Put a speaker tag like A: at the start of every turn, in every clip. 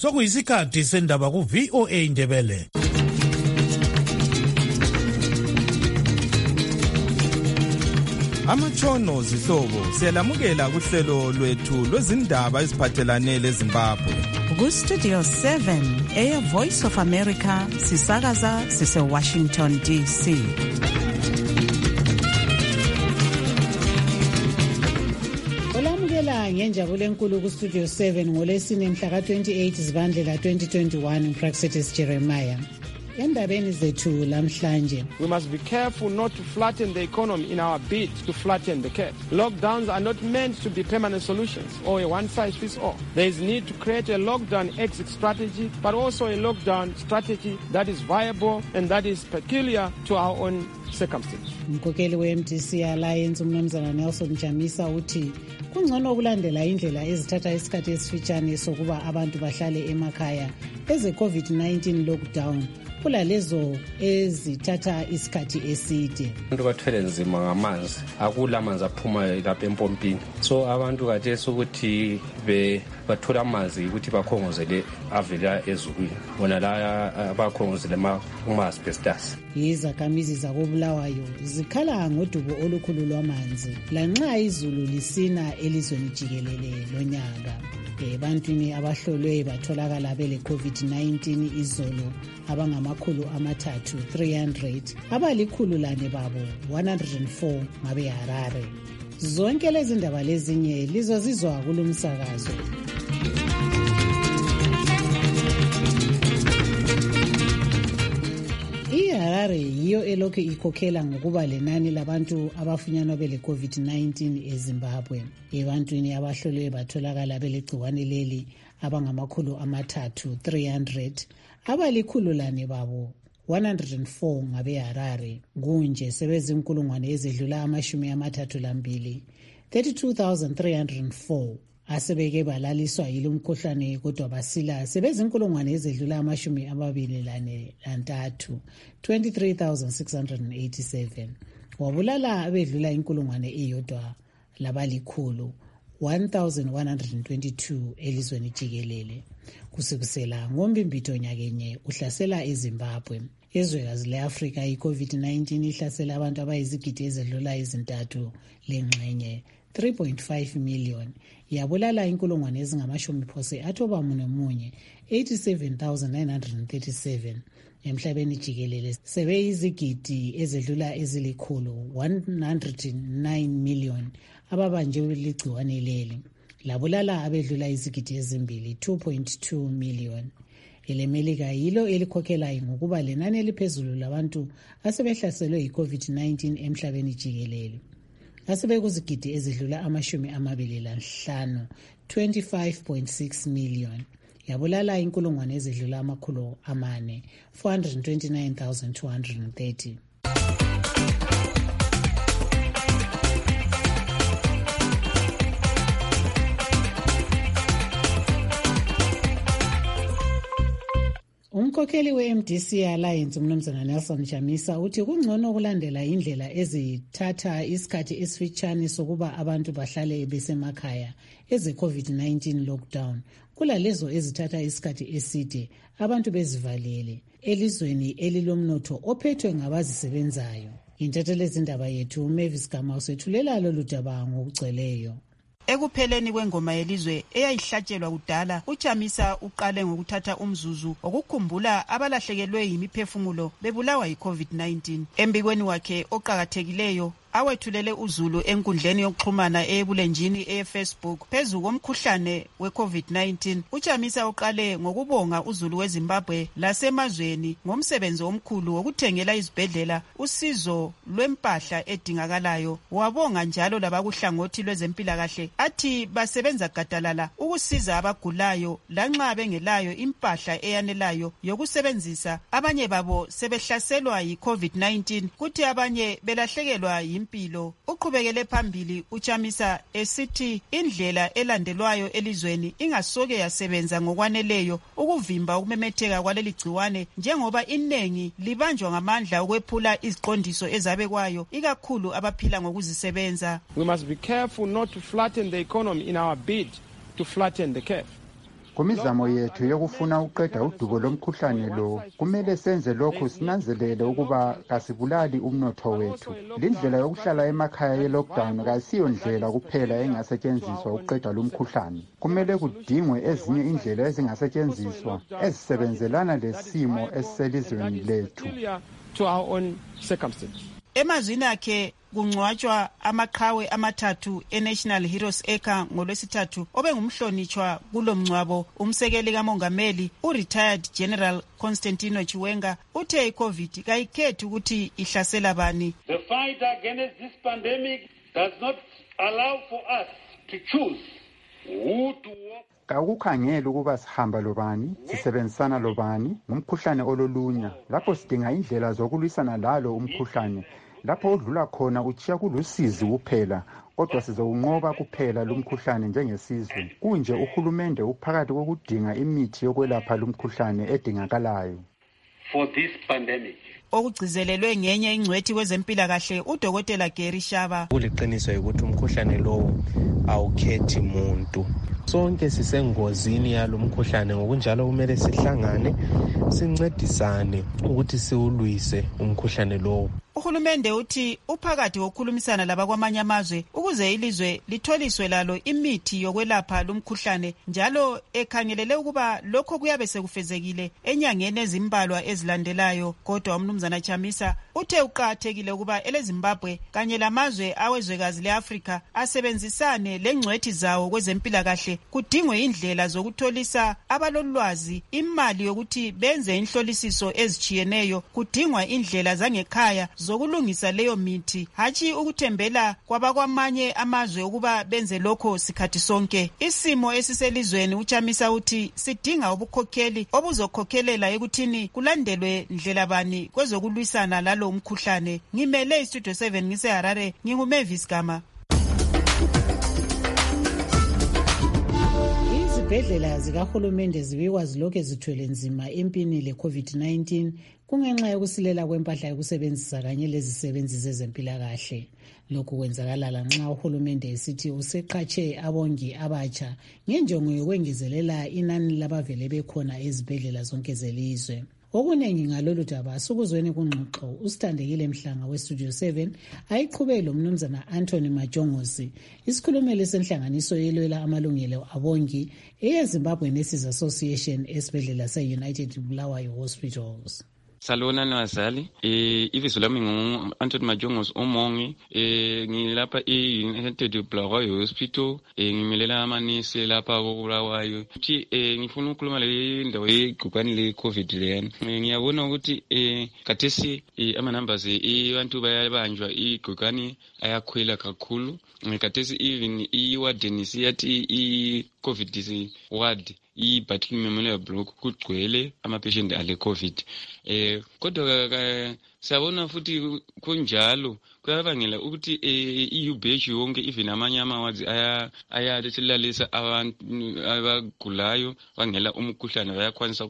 A: Sokuyisikhathi sendaba ku VOA Indebele.
B: Amatshono zihlobo siyalamukela kuhlelo lwethu lwezindaba eziphathelane leZimbabwe.
C: Ku Studio 7 Air Voice of America sisakaza sise Washington DC.
D: Olamukela ngenjabulo enkulu ku Studio 7 ngolesine mhla ka-28 Zibandlela 2021 Praxetis Jeremiah. Endabeni zethu lamhlanje.
E: We must be careful not to flatten the economy in our bid to flatten the curve. Lockdowns are not meant to be permanent solutions or a one-size-fits-all. There is need to create a lockdown exit strategy, but also a lockdown strategy that is viable and that is peculiar to our own circumstances.
D: Umkhokheli we-MDC Alliance uMnumzana Nelson Chamisa uthi kungcono ukulandela indlela ezithatha isikhathi esifitshane sokuba abantu bahlale emakhaya eze COVID-19 lockdown kulalezo ezithatha isikhathi eside.
F: Abantu bathwele nzima ngamanzi, akula amanzi aphuma lapha empompini. So abantu kathesi ukuthi bathola amanzi ukuthi bakhongozele avela ezulwini. Bona la bakhongozele uma-asbestos.
D: Izakhamizi zakoBulawayo zikhala ngodubo olukhulu lwamanzi lanxa izulu lisina elizweni jikelele lonyaka. Ebantwini abahlolwe batholakala bele COVID-19 izolo abangamakhulu amathathu 300 abalikhulu lane babo 104 ngabe Harare. Zonke lezi ndaba lezinye lizozizwa kulumsakazo. iHarare yiyo elokhu ikhokhela ngokuba lenani labantu abafunyanwa bele COVID-19 eZimbabwe. Ebantwini abahlolwe batholakala bele gciwane leli abangamakhulu amathathu 300 abalikhulu lane babo 104 ngabe Harare. Kunje sebezinkulungwane ezidlula amashumi amathathu lambili 32,304 asebeke balaliswa yilo mkhuhlane kodwa basila sebezinkulungwane ezidlula amashumi amabili lantathu 23,687. Wabulala abedlula inkulungwane eyodwa labalikhulu 1,122 elizweni jikelele. Kusukela ngombimbito nyakenye uhlasela eZimbabwe. Ezwekazi le-Afrika i-COVID-19 ihlasela abantu abayizigidi ezidlula ezintathu lengxenye 3.5 million. Yabulala inkulungwane ezingamashumi phose athoba munye 87,937 emhlabeni jikelele sebeyizigidi ezidlula ezilikhulu 109 million ababanjwe ligciwane leli. Labulala abedlula izigidi ezimbili 2.2 million. EleMelika yilo elikhokhelayo ngokuba lenani eliphezulu labantu asebehlaselwe yi-COVID-19 emhlabeni jikelele. Asebekuzigidi ezidlula amashumi amabili lanhlanu 25.6 million. Yabulala inkulungwane ezidlula amakhulu amane 429,230. Umkhokheli we-MDC Alliance uMnumzana Nelson Chamisa uthi kungcono ukulandela indlela ezithatha isikhathi esifitshane sokuba abantu bahlale besemakhaya eze COVID-19 lockdown kulalezo ezithatha isikhathi eside abantu bezivalele elizweni elilomnotho ophethwe ngabazisebenzayo. Intatheli zindaba yethu Mavis Gama usethulela lolu daba ngokugcweleyo.
C: Ekupheleni kwengoma yelizwe eyayihlatshelwa kudala, uChamisa uqale ngokuthatha umzuzu okukhumbula abalahlekelwe yimiphefumulo bebulawa yi-COVID-19. Embikweni wakhe oqhakathekileyo awethulele uZulu enkundleni yokuxhumana ebulenjini eFacebook phezu komkhuhlane weCovid-19. uChamisa uqale ngokubonga uZulu weZimbabwe lasemazweni ngomsebenzi omkhulu wokuthengela izibhedlela usizo lwempahla edingakalayo. Wabonga njalo labakuhlangothi lwezempilakahle athi basebenza gadalala ukusiza abagulayo lanxa bengelayo impahla eyanelayo yokusebenzisa. Abanye babo sebehlaselwa yiCovid-19 kuthi abanye belahlekelwa impilo. Uqhubekele phambili uChamisa esithi indlela elandelwayo elizweni ingasoke yasebenza ngokwaneleyo ukuvimba ukumemetheka kwaleli gciwane njengoba inengi libanjwa ngamandla ukwephula iziqondiso ezabekwayo ikakhulu abaphila ngokuzisebenza.
E: We must be careful not to flatten the economy in our bid to flatten the curve.
G: Kumizamo yethu yokufuna uqeda udubo lomkhuhlane lo, kumele senze lokhu sinanzelele ukuba kasibulali umnotho wethu. Lindlela yokuhlala emakhaya ye-lockdown kasiyo ndlela kuphela engasetshenziswa ukuqeda lumkhuhlane. Kumele kudingwe ezinye indlela ezingasetshenziswa ezisebenzelana lesimo esiselizweni lethu.
C: Emazwini akhe kungcwatshwa amaqhawe amathathu e-National Heroes Acre ngolwesithathu obengumhlonitshwa kulomngcwabo. Umsekeli kamongameli u-retired General Constantino Chiwenga uthe i-COVID kayikhethi ukuthi ihlasela bani.
H: The fight against this pandemic does not allow for us to choose who to walk.
G: Akukhangela ukuba sihamba lobani, sisebenzisana lobani, ngumkhuhlane ololunya. Lapho sidinga indlela zokulwisana lalo umkhuhlane. Lapho udlula khona uchiya kulusizi kuphela, kodwa sizowunqoba kuphela lumkhuhlane njengesizwe. Kunje uhulumende uphakathi kokudinga imithi yokwelapha lumkhuhlane edingakalayo
H: for this pandemic.
C: Okugcizelelwe ngenye ingcwethi kwezempilakahle uDokotela Gary Shaba.
I: Kuliqiniso ukuthi umkhuhlane lo awukhethi muntu. Sonke sisengozini yalo mkhuhlane, ngokunjalo kumele sihlangane sincedisane ukuthi siwulwise umkhuhlane lo.
C: Uhulumende uthi uphakathi wokukhulumisana labakwamanye amazwe ukuze ilizwe litholiswe lalo imithi yokwelapha lumkhuhlane, njalo ekhangelele ukuba lokho kuyabe sekufezekile enyangeni ezimbalwa ezilandelayo. Kodwa umnumzana Chamisa uthe uqathekile ukuba eleZimbabwe kanye lamazwe awezwekazi leAfrika asebenzisane lengcwethi zawo kwezempilakahle, kudingwe indlela zokutholisa abalolwazi imali yokuthi benze inhlolisiso ezijiyeneyo, kudingwa indlela zangekhaya zokulungisa leyo mithi, hatshi ukuthembela kwabakwamanye amazwe ukuba benze lokho sikhathi sonke. Isimo esiselizweni uChamisa uthi sidinga ubukhokheli obuzokhokhelela ekuthini kulandelwe ndlela bani kwezokulwisana lalo umkhuhlane. Ngimele iStudio 7 ngiseHarare, nginguMavis Gama.
D: Izibhedlela zikahulumende zibikwa zilokhu zithwele nzima empini le-COVID-19 kungenxa yokusilela kwempahla yokusebenzisa kanye lezisebenzi zezempilakahle. Lokhu kwenzakala lanxa uhulumende esithi useqhatshe abongi abatsha ngenjongo yokwengezelela inani labavele bekhona ezibhedlela zonke zelizwe. Okuningi ngalolu daba sukuzweni kungxoxo uSithandekile Mhlanga weStudio 7 ayiqhube lo mnumzana Anthony Majongosi, isikhulumeli senhlanganiso yelwela amalungelo abongi eyeZimbabwe Nurses Association esibhedlela se-United Bulawayo Hospitals.
J: Salona nawazali, ibizo lami ngu-Anthony Majongosi umongi, ngilapha e-United Bulawayo Hospital, ngimelela amanesi lapha koBulawayo. Ukuthi ngifuna ukukhuluma le ndawo yegcikwane le-COVID leyana. Ngiyabona ukuthi khathesi ama-numbers abantu bayabanjwa igcikwane ayakhwela kakhulu. Khathesi even i-warden siyathi i-COVID ward i-battle memorial block kugcwele ama-patient ale COVID. Kodwa siyabona futhi kunjalo kuyabangela ukuthi i-UBH yonke even amanye ama-wards ayalalisa abantu abagulayo bangela umkhuhlane bayakwanisa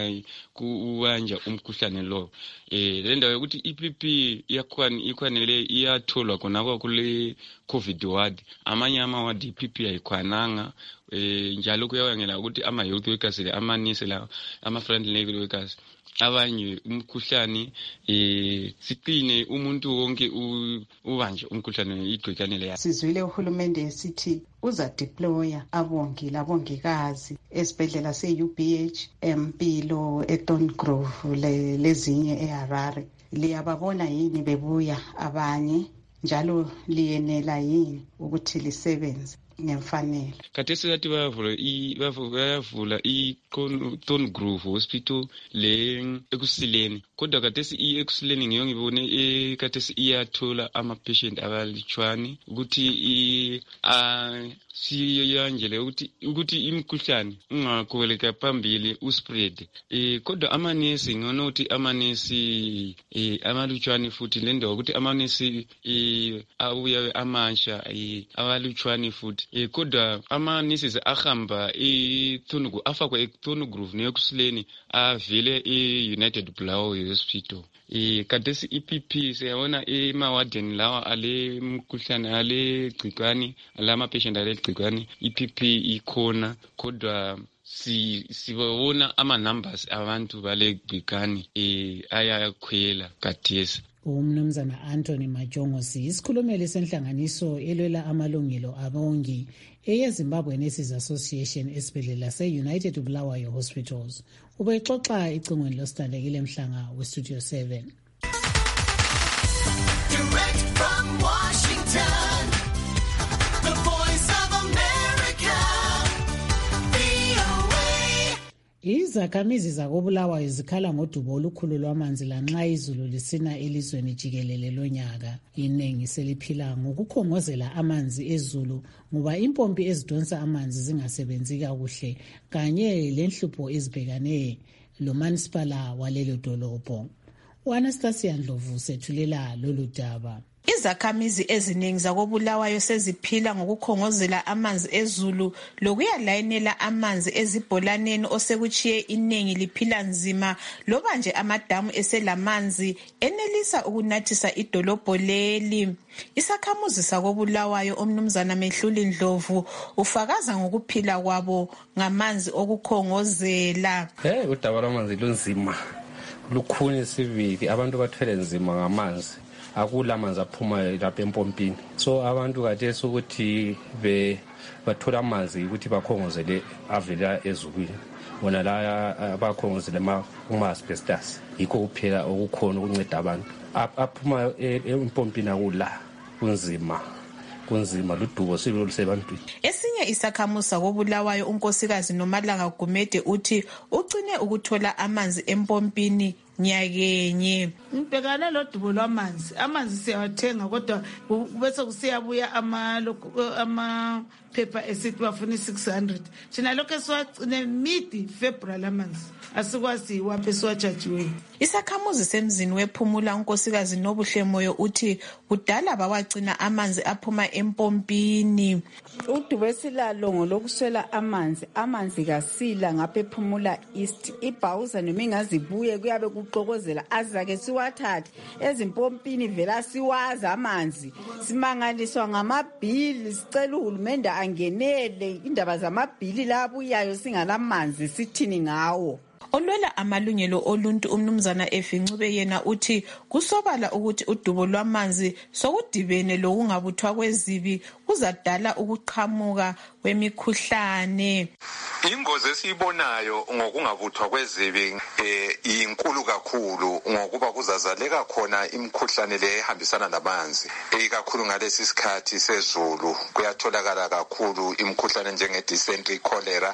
J: kubanja umkhuhlane lo. Le ndawo yokuthi i-PP ikwanele iyatholwa khona kule COVID ward, amanye ama-ward i-PP ayikwananga. Njalo kuyabangela ukuthi ama-health workers amanesi lawo ama-frontline workers abanye umkhuhlane siqine umuntu wonke ubanje umkhuhlane igcikwane leya.
K: Sizwile uhulumende esithi uza deploya abongi labongikazi esibhedlela se-UBH, Empilo, eTon Grove lezinye eHarare. Liyababona yini bebuya abanye, njalo liyenela yini ukuthi lisebenze ngemfanelo?
J: Khathesi yathi bayavula i-Ton Grove Hospital le ekusileni, kodwa khathesi i-ekusileni ngiyo ngibone khathesi iyathola ama-patient abalitshwani ukuthi siyanjele ukuthi imikhuhlane ungakhweleka phambili uspread. Kodwa amanesi ngibona ukuthi amanesi amalutshwani futhi le ndawo ukuthi amanesi abuya amansha abalutshwani futhi. Kodwa ama-nurses ahamba afakwa eTon Grove neyokusileni avele e-United Bulawayo Hospital. Khathesi i-PP siyabona ema-warden lawa ale mkhuhlane ale gcikwane alama patient ale gcikwane i-PP ikhona, kodwa sibona ama-numbers abantu bale gcikwane ayakhwela kathesi.
D: Umnumzana Anthony Majongosi isikhulumeli senhlanganiso elwela amalungelo abongi eyeZimbabwe Nurses Association esibhedlela se-United Bulawayo Hospitals. Ubexoxa icingweni losithandekile Mhlanga weStudio 7.
L: Direct from Washington, the voice of America, VOA.
D: Izakhamizi zakobulawayo zikhala ngodubo olukhulu lwamanzi lanxa izulu lisina elizweni jikelele lonyaka. Iningi seliphila ngokukhongozela amanzi ezulu ngoba impompi ezidonsa amanzi zingasebenzi kakuhle kanye lenhlupho ezibhekane lomanisipala walelo dolobho. U-Anastasia Ndlovu sethulela lolu daba.
M: Izakhamizi eziningi zakobulawayo seziphila ngokukhongozela amanzi ezulu lokuyalayinela amanzi ezibholaneni osekuchiye iningi liphila nzima loba nje amadamu eselamanzi enelisa ukunathisa idolobho leli. Isakhamuzi sakobulawayo umnumzana Mehluli Ndlovu ufakaza ngokuphila kwabo ngamanzi okukhongozela.
F: Udaba lwamanzi lunzima lukhuni sivili, abantu bathwele nzima ngamanzi. Akula manzi aphuma lapha empompini, so abantu kathesi ukuthi bathola amanzi ukuthi bakhongozele avela ezulwini, bona la bakhongozele kuma-asbestos. Yikho kuphela okukhona ukunceda abantu aphuma empompini. Akula kunzima ludubo silo lusebantwini.
M: Esinye isakhamuzi sakobulawayo unkosikazi Nomalanga Gumede uthi ugcine ukuthola amanzi empompini nyakenye.
N: Ngibhekane lodubo lwamanzi, amanzi siyawathenga kodwa bese kusiyabuya amaphepha esithi bafuna 600. Thina lokho esiwagcine mid-February amanzi asikwazi waphe siwajajiwe.
M: Isakhamuzi semzini wephumula unkosikazi Nobuhle Moyo uthi kudala bawagcina amanzi aphuma empompini.
O: Udubo esilalo ngolokuswela amanzi kasila ngapha ephumula East. Ibhawuza noma ingazibuye kuyabe kuxokozela azake siwathathe ezimpompini vela siwaza amanzi. Simangaliswa ngamabhili, sicela uhulumende angenele indaba zamabhili labuyayo singalamanzi sithini ngawo.
M: Olwela amalungelo oluntu umnumzana Efincube yena uthi kusobala ukuthi udubo lwamanzi sokudibene lokungabuthwa kwezibi kuzadala ukuqhamuka kwemikhuhlane.
P: Ingozi esiyibonayo ngokungabuthwa kwezibi inkulu kakhulu ngokuba kuzazaleka khona imikhuhlane le ehambisana namanzi. Ikakhulu ngalesi sikhathi sezulu kuyatholakala kakhulu imikhuhlane njenge dysentery, cholera,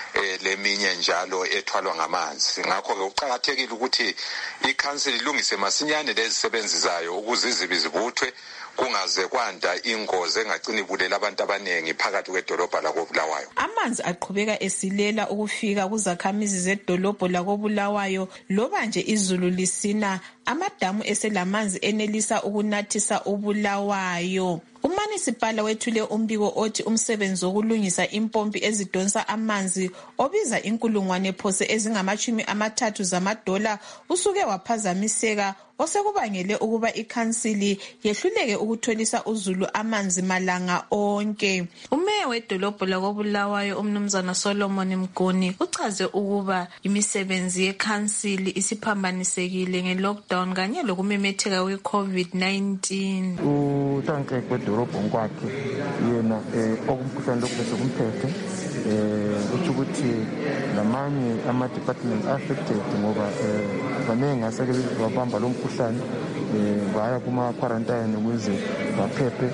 P: leminye njalo ethwalwa ngamanzi. Ngakho ke uqhakathekile ukuthi ikhansili ilungise masinyane lezi sebenzi zayo ukuze izibi zibuthwe kungaze kwanda ingozi engagcini bulela abantu abanengi phakathi kwedolobha lakobulawayo.
M: Amanzi aqhubeka esilela ukufika kuzakhamizi zedolobho lakobulawayo loba nje izulu lisina, amadamu eselamanzi enelisa ukunathisa ubulawayo. Umanisipala wethule umbiko othi umsebenzi wokulungisa impompi ezidonsa amanzi obiza inkulungwane phose ezingama-30 zamadola usuke waphazamiseka osekubangele ukuba ikhansili yehluleke ukutholisa uzulu amanzi malanga onke. Umeya wedolobho lakobulawayo umnumzana Solomon Mguni uchaze ukuba imisebenzi yekhansili isiphambanisekile nge-lockdown kanye lokumemetheka kwe-COVID-19.
Q: Utanke kwedolobho kwakhe yena okumkhuhlane lokhu besokumphethe uthi ukuthi namanye ama-department affected ngoba baningi aseke babamba lo mkhuhlane baya kuma-quarantine ukuze baphephe.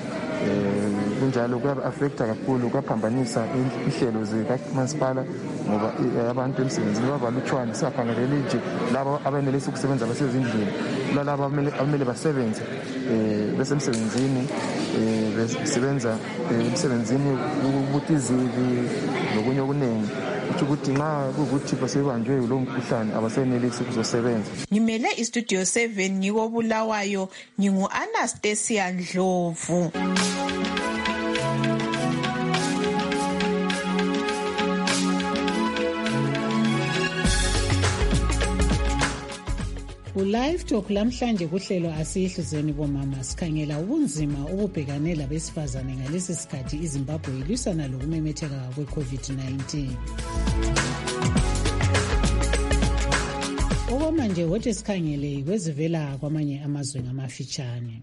Q: Kunjalo kuya-affecta kakhulu, kuyaphambanisa inhlelo zikamasipala ngoba abantu emsebenzini babalutshwane. Siyakhangelela nje laba abenelisa ukusebenza basezindlini, lalaba abamele basebenze besemsebenzini besebenza emsebenzini ukuthi izibi nokunye okuningi. Ukuthi nxa kukuthi basebanjwe lo mkhuhlane abasenelisi ukuzosebenza.
M: Ngimele iStudio 7 ngikobulawayo ngingu-Anastasia Ndlovu.
D: Live Talk lamhlanje kuhlelo asiyihluzweni bomama sikhangela ubunzima obubhekane labesifazane ngalesi sikhathi iZimbabwe ilwisana lokumemetheka kwe-COVID-19. Okwamanje wothi sikhangele kwezivela kwamanye amazwe ngamafitshane.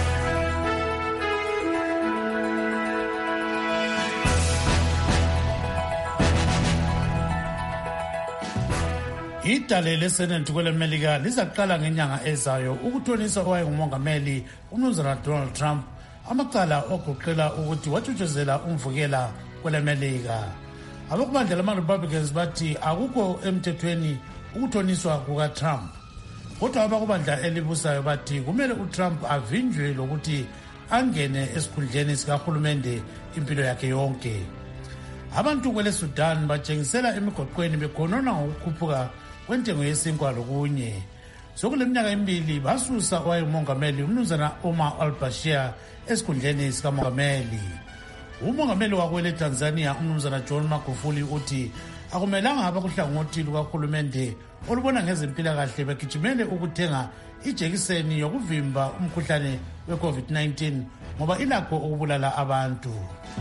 A: Idale leSenate kweleMelika lizaqala ngenyanga ezayo ukuthonisa owayengumongameli uMnumzana Donald Trump amacala ogoqela ukuthi wathutshuzela umvukela kweleMelika. Abakubandla lama-Republicans bathi akukho emthethweni ukuthoniswa kukaTrump. Kodwa abakubandla elibusayo bathi kumele uTrump avinjwe lokuthi angene esikhundleni sikahulumende impilo yakhe yonke. Abantu kwele Sudan batshengisela emigoqweni bekhonona ngokukhuphuka kwentengo yesinkwa lokunye. Sokuleminyaka emibili basusa owayengumongameli uMnumzana Omar al-Bashir esikhundleni sikamongameli. Umongameli wakwele Tanzania uMnumzana John Magufuli uthi akumelanga abakuhlangothi lukahulumende olubona ngezempilakahle begijimele ukuthenga ijekiseni yokuvimba umkhuhlane we-COVID-19 ngoba ilakho ukubulala abantu.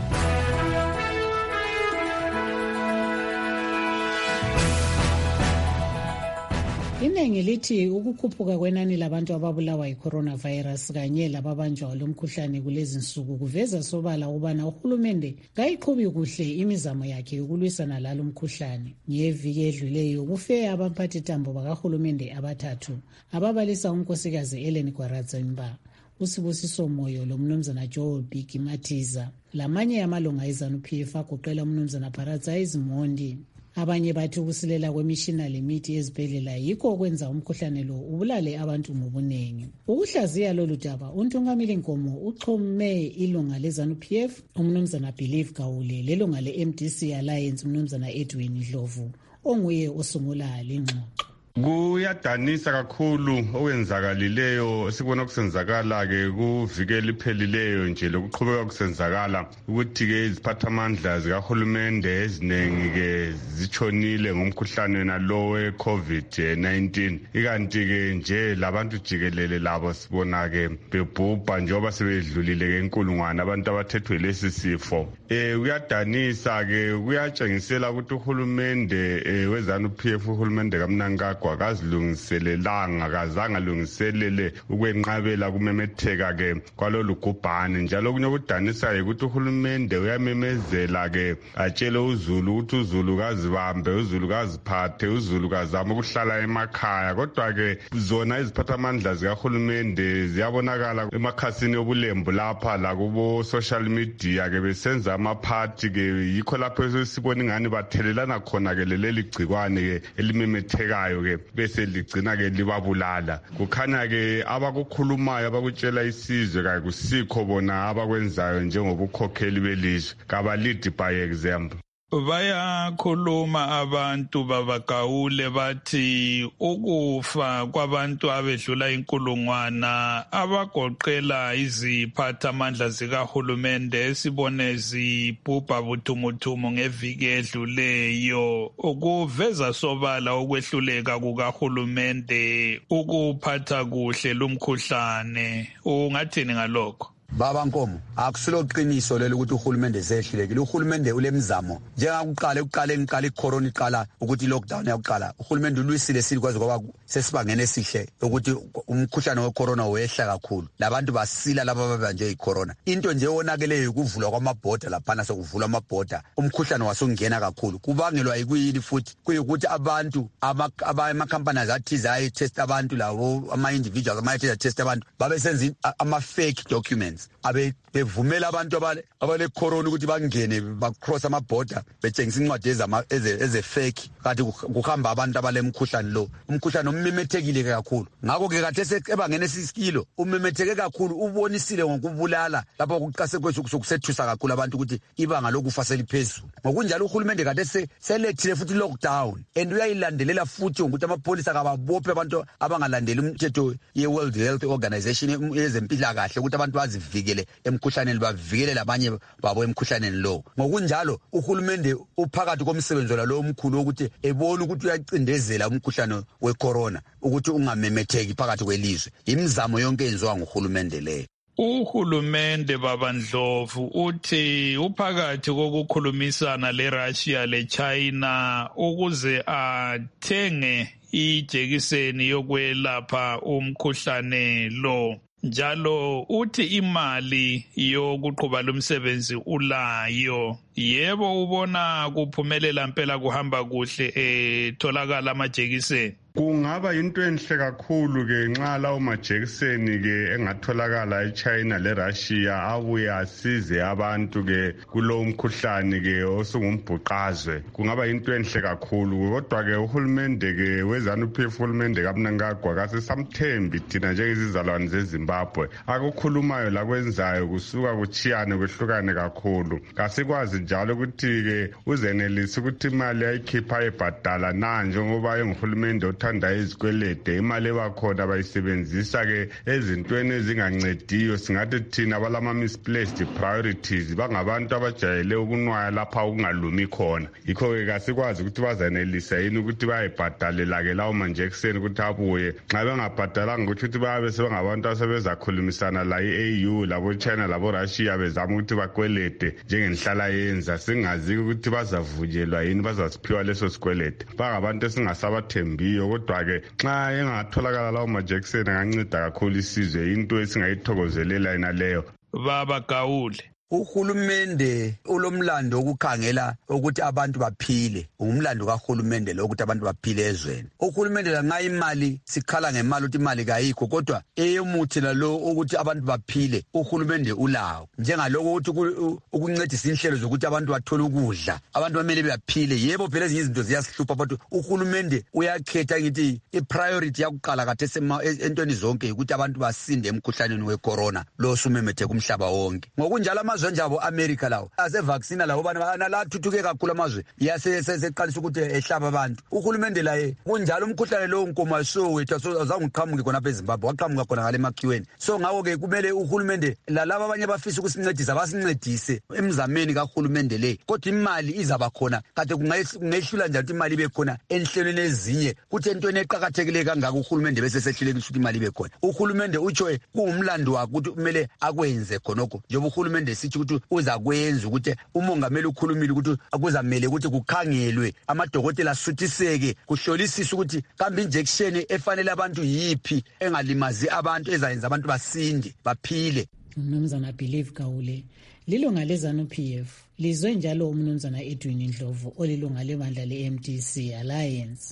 D: Iningi lithi ukukhuphuka kwenani labantu ababulawa yi-coronavirus kanye lababanjwa lomkhuhlane kulezi nsuku kuveza sobala ukubana uhulumende kayiqhubi kuhle imizamo yakhe yokulwisana lalo mkhuhlane. Ngeviki edluleyo kufe abamphathitambo bakahulumende abathathu ababalisa unkosikazi Ellen Gwarazimba, uSibusiso Moyo loMnumzana Joe Bheki Mathiza. Lamanye amalunga eZANU-PF agoqela uMnumzana Paradise Mondi. Abanye bathi ukusilela kwemishina lemithi ezibhedlela yikho okwenza umkhuhlane lo ubulale abantu ngobunengi. Ukuhlaziya lolu daba uNtungamili Nkomo uxhume ilunga leZANU-PF uMnumzana Believe Gawule lelunga le-MDC Alliance uMnumzana Edwin Dlovu onguye osungula lengxoxo.
R: Kuyadanisa kakhulu okwenzakalileyo sikubona kusenzakala ke kuvikela iphelileyo nje lokuqhubeka kusenzakala ukuthi ke iziphathamandla zikahulumende ezinengi ke zitshonile ngomkhuhlane nalowe COVID-19 ikanti ke nje labantu jikelele labo sibona ke bebhubha njengoba sebedlulile ke inkulungwane abantu abathethwe lesi sifo. Kuyadanisa ke kuyatshengisela ukuthi uhulumende weZANU-PF uhulumende kaMnangagwa akazilungiselelanga kazange alungiselele ukwenqabela kumemetheka ke kwalolu gubhane. Njalo kunye ukudanisayo ukuthi uhulumende uyamemezela ke atshele uZulu ukuthi uZulu kazibambe, uZulu kaziphathe, uZulu kazama ukuhlala emakhaya. Kodwa ke zona iziphathamandla zikahulumende ziyabonakala emakhasini obulembu lapha la kubo social media ke besenza amaphathi ke yikho lapho sibona ingani bathelelana khona ke leli gcikwane ke elimemethekayo ke bese ligcina ke libabulala. Kukhanya ke abakukhulumayo abakutshela isizwe kayi kusikho bona abakwenzayo njengobukhokheli belizwe kabalidi by example.
S: Bayakhuluma abantu babagawule bathi ukufa kwabantu abedlula inkulungwana abagoqela iziphathamandla zikahulumende sibone zibhubha buthumuthumu ngeviki edluleyo ukuveza sobala ukwehluleka kukahulumende ukuphatha kuhle lumkhuhlane. Ungathini ngalokho?
T: Baba Nkomo akusilo qiniso lelo ukuthi uhulumende zehlulekile. Uhulumende ulemzamo njengakuqala icorona iqala ukuthi lockdown yakuqala uhulumende ulwisile sikwazi ngoba sesibangene esihle ukuthi umkhuhlane wecorona wehla kakhulu labantu basila laba babanje icorona. Into nje onakeleyo ukuvulwa kwamabhoda laphana sokuvulwa amabhoda umkhuhlane wasungena kakhulu kubangelwa yikuyini futhi kuyikuthi abantu amakhampani athize ayi test abantu lawo ama individuals ama test abantu babesenza ama fake documents bevumela abantu abale corona ukuthi bangene bacross amabhoda betshengisa incwadi eze fake kanti kuhamba abantu abale mkhuhlane lo. Umkhuhlane umemethekile kakhulu ngakho ke kade ebangene esisikilo umemetheke kakhulu ubonisile ngokubulala lapho kuqase kwethusa kakhulu abantu ukuthi ibanga lokufa seliphezulu. Ngokunjalo uhulumende kade selethile futhi lockdown and uyayilandelela futhi ukuthi amapolisa kababophe abantu abangalandeli umthetho ye-World Health Organization yezempilakahle ukuthi abantu bazivikele emkhuhlaneni bavikele labanye babo emkhuhlaneni lo. Ngokunjalo uhulumende uphakathi komsebenzi lo omkhulu ukuthi ebona ukuthi uyacindezela umkhuhlane wecorona ukuthi ungamemetheki phakathi kwelizwe. Imizamo yonke yenziwa nguhulumende le.
S: Uhulumende babandlovu uthi uphakathi kokukhulumisana leRussia leChina ukuze athenge ijekiseni yokwelapha umkhuhlane lo. Njalo uthi imali yokuqhuba lumsebenzi ulayo. Yebo ubona kuphumelela impela kuhamba kuhle tholakala amajekiseni.
R: Kungaba into enhle kakhulu ke nxa lawo majekiseni ke engatholakala eChina leRussia abuye asize abantu ke kulo mkhuhlane ke osungumbhuqazwe. Kungaba into enhle kakhulu kodwa ke uhulumende ke weZANU-PF uhulumende kaMnangagwa kasisamthembi thina njengezizalwane zeZimbabwe. Akukhulumayo lakwenzayo kusuka kuchiyane kwehlukane kakhulu. Kasikwazi njalo ukuthi ke uzenelisa ukuthi imali ayikhipha ebhadala na njengoba enguhulumende othanda izikwelede imali ebakhona bayisebenzisa ke ezintweni ezingancediyo singathi thina balama misplaced priorities bangabantu abajayele ukunwaya lapha okungalumi khona. Yikho ke kasikwazi ukuthi bazanelisa yini ukuthi bayibhadalela ke lawo manjekiseni ukuthi abuye. Nxa bengabhadalanga ukuthi bayabe sebengabantu asebezakhulumisana la i-AU labo China labo Russia bezama ukuthi bakwelede njengenhlala yenza singazi ukuthi bazavunyelwa yini bazasiphiwa leso sikwelede. Bangabantu esingasabathembiyo kodwa ke nxa engatholakala lawo majekiseni anganceda kakhulu isizwe into esingayithokozelela yena leyo.
S: Baba Gawule,
T: uhulumende ulomlando okukhangela ukuthi abantu baphile. Umlando kahulumende lo ukuthi abantu baphile ezweni. Uhulumende la nxa imali sikhala ngemali ukuthi imali kayikho kodwa eyomuthi lo ukuthi abantu baphile uhulumende ulawo. Njengaloko ukuthi ukuncedisa inhlelo zokuthi abantu bathole ukudla. Abantu bamele baphile. Yebo phela ezinye izinto ziyasihlupha but uhulumende uyakhetha ngithi ipriority yakuqala kathesi entweni zonke ukuthi abantu basinde emkhuhlaneni wecorona lo sumemetheka umhlaba wonke. Ngokunjalo amazwe njabo America lawo asevaccine lawo bana la thuthuke kakhulu amazwe yaseqalisa ukuthi ehlaba abantu. Uhulumende laye kunjalo umkhuhlane lo nkoma so wethu azangiqhamuke khona phezulu eZimbabwe waqhamuka khona ngale makhiweni. So ngawo ke kumele uhulumende lalabo abanye abafisa ukusincedisa basincedise emzameni kahulumende le. Kodwa imali izaba khona kade kungehlula njalo imali ibe khona enhlelweni ezinye kuthi entweni eqhakathekile kangaka uhulumende bese sehluleka ukuthi imali ibe khona. Uhulumende utsho kuumlando wakhe ukuthi kumele akwenze khonokho njengoba uhulumende sithi ukuthi uza kwenza ukuthi umongameli ukhulumile ukuthi akuzamele ukuthi kukhangelwe amadokotela asuthiseke kuhlolisisa ukuthi kambe injection efanele abantu yiphi engalimazi abantu ezayenza abantu basinde baphile.
D: Umnumzana Believe Gawule lilunga leZANU-PF lizwe njalo umnumzana Edwin Ndlovu olilunga lebandla le-MDC Alliance.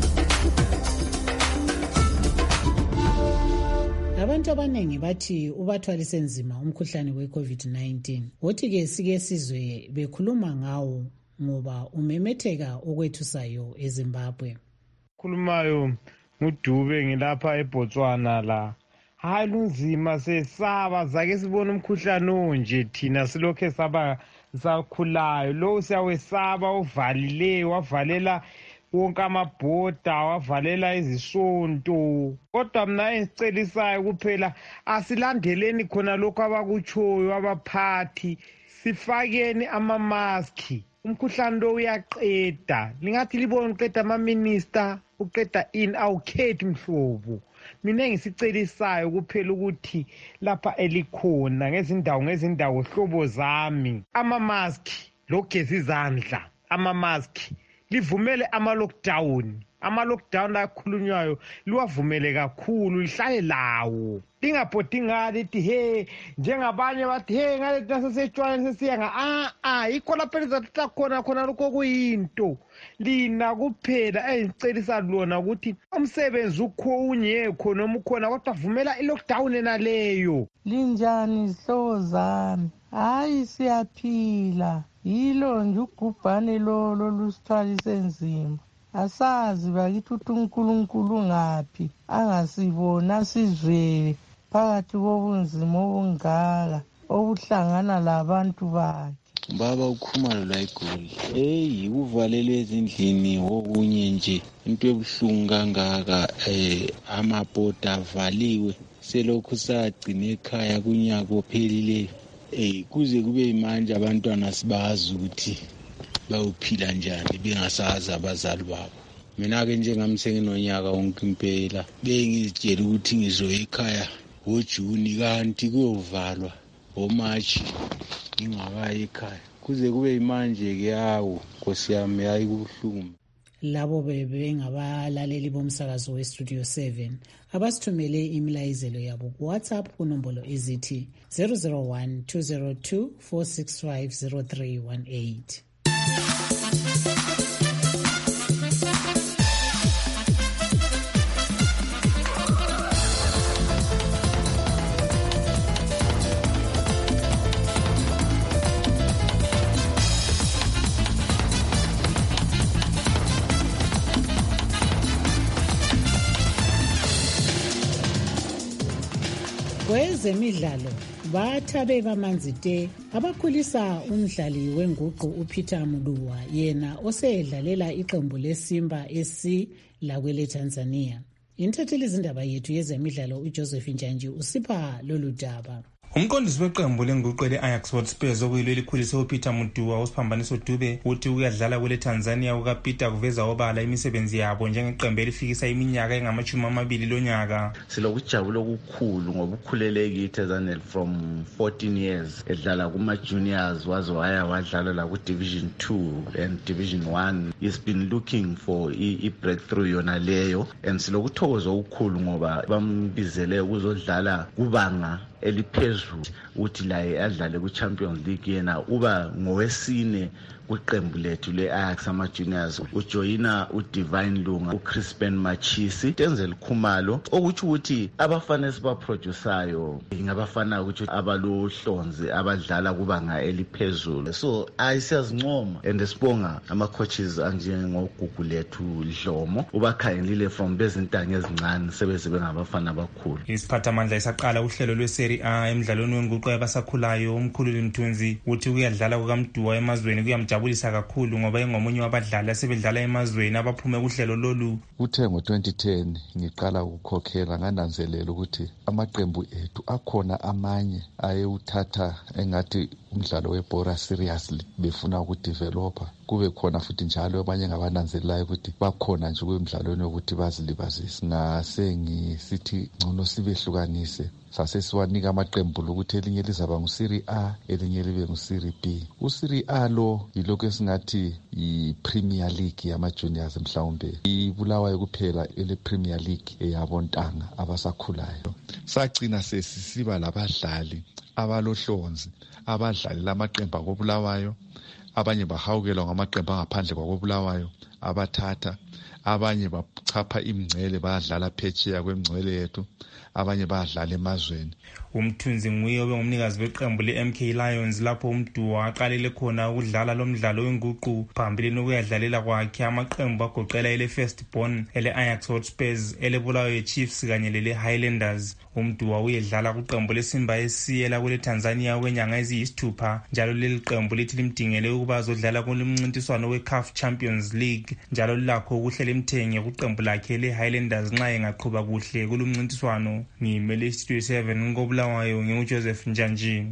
D: Abantu abanengi bathi ubathwalise nzima umkhuhlane we-COVID-19. Wothi-ke sike sizwe bekhuluma ngawo ngoba umemetheka okwethusayo eZimbabwe.
E: Khulumayo nguDube ngilapha eBotswana la. Hayi lunzima sesaba zake sibona umkhuhlane onje thina silokhe saba sakhulayo lo siyawesaba ovalileyo wavalela wonke amabhoda wavalela izisonto. Kodwa mina engicelisayo kuphela asilandeleni khona lokho abakutshoyo abaphathi sifakeni amamaski. Umkhuhlane lo uyaqeda lingathi libone uqeda ama-minister uqeda ini awukhethi mhlobo. Mina engisicelisayo kuphela ukuthi lapha elikhona ngezindawo hlobo zami amamaski logeza izandla amamaski livumele ama-lockdown akhulunywayo liwavumele kakhulu lihlale lawo lingabhodi ngale lithi he njengabanye bathi he ngale nasesetswana sesiya yikho lapha elizathatha khona lokho kuyinto lina kuphela engicelisa lona ukuthi umsebenzi ungekho noma ukhona kodwa vumela i-lockdown enaleyo.
U: Linjani zihlobo zami? Hayi siyaphila yilo nje ugubhane lolo lusithwalise nzima. Asazi bakithi ukuthi uNkulunkulu ngaphi angasibona sizwele phakathi kobunzima obungaka obuhlangana labantu bakhe.
V: Baba ukhumalo la eGoli uvalelwe ezindlini okunye nje into ebuhlungu kangaka amabhoda avaliwe selokhu sagcina ekhaya kunyaka ophelileyo kuze kube manje abantwana sibazi ukuthi bawuphila njani bengasazi abazali babo. Mina ke njengami senginonyaka wonke impela bengizitshela ukuthi ngizoya ekhaya ngoJuni kanti kuyovalwa ngoMashi ngingakayi ekhaya kuze kube imanje-ke yawo Nkosi yami hayi kubuhlungu.
D: Labo bebengabalaleli bomsakazo weStudio 7 abasithumele imilayezelo yabo kuWhatsApp kunombolo ezithi 001 202 465 0318. Kwezemidlalo bathabe bamanzi te abakhulisa umdlali wenguqu uPeter Muluwa yena oseyedlalela iqembu leSimba SC lakwele Tanzania. Intatheli izindaba yethu yezemidlalo uJoseph Njanji usipha lolu daba.
B: Umqondisi weqembu lenguqu le-Ajax Hotspur okuyilo elikhulise uPeter Muluwa uSiphambaniso Dube uthi uyadlala kwele Tanzania kukaPeter kuveza obala imisebenzi yabo njengeqembu elifikisa iminyaka engama-20 lonyaka.
G: Silokujabula okukhulu ngoba ukhulele kiTanzania from 14 years edlala kuma-juniors waze wadlala la ku-Division 2 and Division 1. He's been looking for i-breakthrough yona leyo and silokuthokoza okukhulu ngoba bambizele ukuzodlala kubanga eliphezulu uthi laye adlale ku-Champions League yena uba ngowesine kwiqembu lethu le-Ajax ama-juniors ujoyina uDivine Lunga uCrispin Machisi Denzel Khumalo okuthi ukuthi abafana esibaprodusayo ngabafana ukuthi abalohlonze abadlala kubanga eliphezulu so siyazincoma and sibonga ama-coaches anjengogugu lethu Dlomo ubakhangelile from bezintanga ezincane sebeze bengabafana abakhulu.
B: Isiphathamandla isaqala uhlelo lwe-Serie A emidlalweni wenguqu yabasakhulayo umkhululi Mthunzi uthi uyadlala kukaMduwa emazweni kuyamjabulisa kakhulu ngoba engomunye wabadlali asebedlala emazweni abaphume kuhlelo lolu.
W: Uthe ngo-2010 ngiqala ukukhokhela ngananzelela ukuthi amaqembu ethu akhona amanye ayewuthatha engathi umdlalo webhora seriously befuna ukudevelopa kube khona futhi njalo abanye ngabananzelelayo ukuthi bakhona nje kwemidlalweni yokuthi bazilibazise. Ngasengisithi ngcono sibehlukanise sase siwanika amaqembu lokuthi elinye lizaba nguSerie A elinye libe nguSerie B. USerie A lo yilokho esingathi i-Premier League yama-juniors mhlawumbe ibulawayo kuphela ele-Premier League eyabontanga abasakhulayo. Sagcina sesiba labadlali abalohlonzi abadlali lamaqembu akobulawayo abanye bahawukelwa ngamaqembu angaphandle kwakobulawayo abathatha abanye bachapha imingcele badlala phetsheya kwemingcele yethu abanye badlala emazweni.
B: Umthunzi nguye obengumnikazi weqembu le-MK Lions lapho uMduwa aqalele khona ukudlala lo mdlalo wenguqu phambili nokuyadlalela kwakhe amaqembu agoqela ele-First Born, ele-Ajax Hotspur, ele-Bulawayo Chiefs kanye lele-Highlanders. uMduwa uyedlala kuqembu leSimba SC lakwele Tanzania kwenyanga eziyisithupha njalo leli qembu lithi limdingele ukuba azodlala kumncintiswano we-CAF Champions League njalo lilakho ukuhlela imthenge kuqembu lakhe le-Highlanders nxa engaqhuba kuhle kulumncintiswano. Ngimele Studio 7 ngobulawayo nginguJoseph Njanji.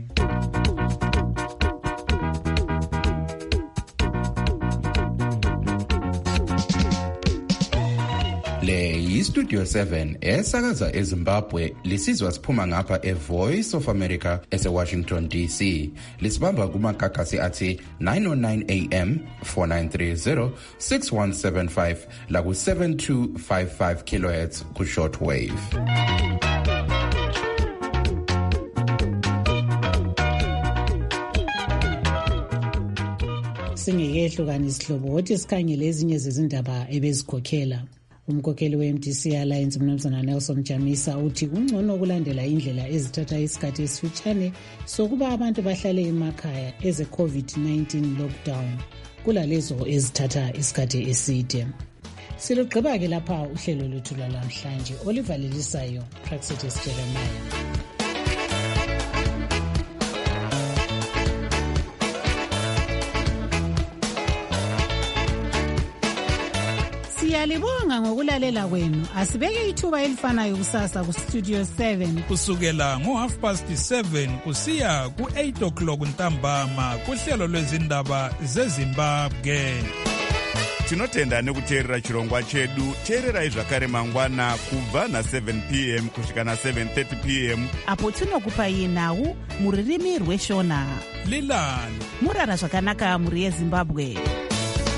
X: Le yiStudio 7 esakaza eZimbabwe lisizwa siphuma ngapha eVoice of America eseWashington DC. Lisibamba kumagagasi athi 909 AM 4930 6175 la ku 7255 kHz ku shortwave.
D: Singekehlukanisa isihlobo wothi sikhangele ezinye zezindaba ebezikhokhela. Umkhokheli we-MDC Alliance uMnumzana Nelson Chamisa uthi kungcono ukulandela indlela ezithatha isikhathi esifitshane sokuba abantu bahlale emakhaya eze-COVID-19 lockdown kulalezo ezithatha isikhathi eside. Silugqiba-ke lapha uhlelo lwethu lwalamhlanje olivalelisayo Praxitis Jeremiah. Siyalibonga ngokulalela kwenu. Asibeke ithuba elifanayo kusasa kuStudio 7
S: kusukela ngo7:30 kusiya ku8 o'clock ntambama kuhlelo lwezindaba zeZimbabwe.
C: tinotenda nekuteerera chirongwa chedu. teererai zvakare mangwana kubva na7 p.m. kusvika na7:30 p.m.
H: apo tinokupai nhau muririmi rweshona.
S: lilani
H: murara zvakanaka mhuri yezimbabwe.